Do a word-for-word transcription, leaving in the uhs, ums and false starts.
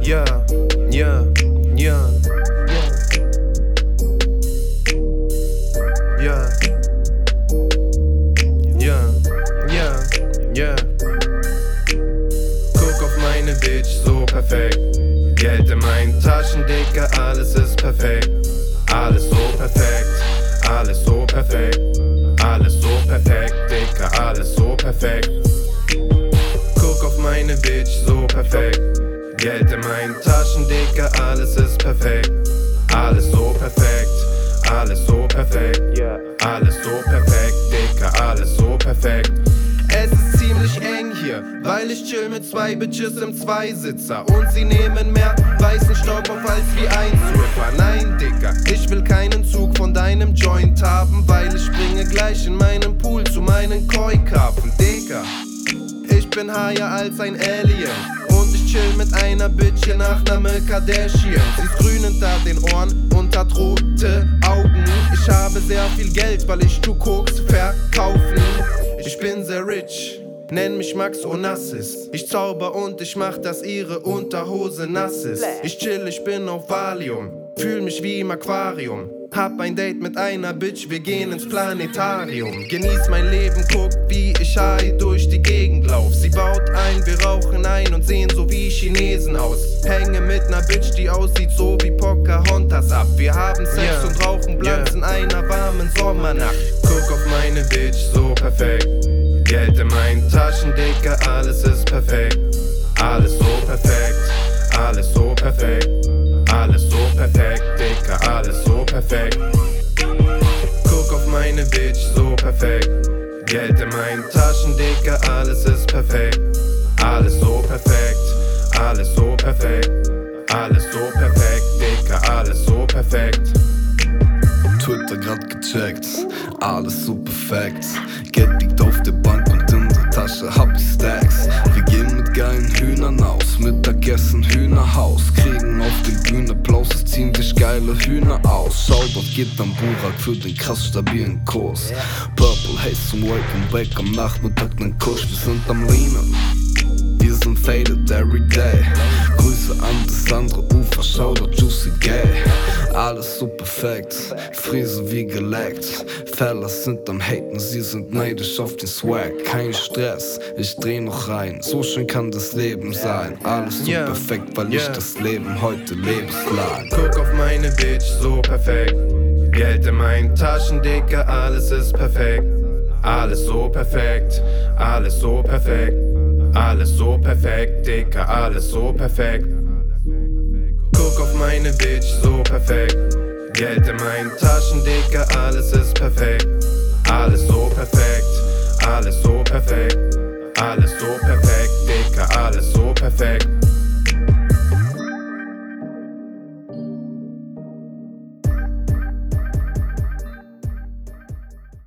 ja, ja, ja, ja, ja, ja, ja. Guck auf meine Bitch, so perfekt. Geld in meinen Taschen, Dicker, alles ist perfekt. Alles so perfekt, alles so perfekt. Alles so perfekt, Dicker, alles so perfekt. Guck auf meine Bitch, so perfekt. Geld in meinen Taschen, Dicker, alles ist perfekt. Alles so perfekt, alles so perfekt. Alles so perfekt, Dicker, alles so perfekt. Es ist ziemlich eng hier, weil ich chill mit zwei Bitches im Zweisitzer. Und sie nehmen mehr weißen Staub auf als wie ein Swiffer. Nein, Dicker, ich will keinen Zug von deinem Joint haben, weil ich springe gleich in meinen Pool zu meinen Koi-Karpfen. Dicker, ich bin higher als ein Alien. Und ich chill mit einer Bitch hier Nachname Kardashian. Sie ist grün hinter den Ohren und hat rote Augen. Ich habe sehr viel Geld, weil ich tu Koks verkaufen. Ich bin sehr rich, nenn mich Max Onassis. Ich zauber und ich mach, dass ihre Unterhose nass ist. Ich chill, ich bin auf Valium, fühl mich wie im Aquarium. Hab ein Date mit einer Bitch, wir gehen ins Planetarium. Genieß mein Leben, guck wie ich high durch die Gegend lauf. Sie baut ein, wir rauchen ein und sehen so wie Chinesen aus. Hänge mit ner Bitch, die aussieht so wie Pocahontas ab. Wir haben Sex yeah. und rauchen Blunts yeah. in einer warmen Sommernacht. Guck auf meine Bitch, so perfekt. Geld in meinen Taschen, Dicker, alles ist perfekt. Alles so perfekt, alles so perfekt. Alles so perfekt, Dicker, alles so perfekt. Guck auf meine Bitch, so perfekt. Geld in meinen Taschen, Dicker, alles ist perfekt. Alles so perfekt, alles so perfekt. Alles so perfekt, Dicker, alles so perfekt. Twitter grad gecheckt, alles so perfekt. Geld liegt auf der Bank und in der Tasche hab ich Stacks. Wir gehen mit geilen Hühnern aus, Mittagessen Hühnerhaus. Kriegen auf der Bühne Applaus, es ziehen sich geile Hühner aus. Shoutout geht an Burak für den krass stabilen Kurs. Purple Haze zum Welcome Back, am Nachmittag nen Kusch, wir sind am Leanen. Wir sind faded every day. Grüße an das andere Ufer, Shoutout Juicy Gay. Alles so perfekt, Frise wie geleckt. Fellas sind am Haten, sie sind neidisch auf den Swag. Kein Stress, ich dreh noch rein, so schön kann das Leben sein. Alles so yeah. perfekt, weil yeah. ich das Leben heute lebenslang. Guck auf meine Bitch, so perfekt. Geld in meinen Taschen, Dicker, alles ist perfekt. Alles so perfekt, alles so perfekt. Alles so perfekt, Dicker, alles so perfekt. Guck auf meine Bitch, so perfekt. Geld in meinen Taschen, Dicker, alles ist perfekt. Alles so perfekt, alles so perfekt. Alles so perfekt,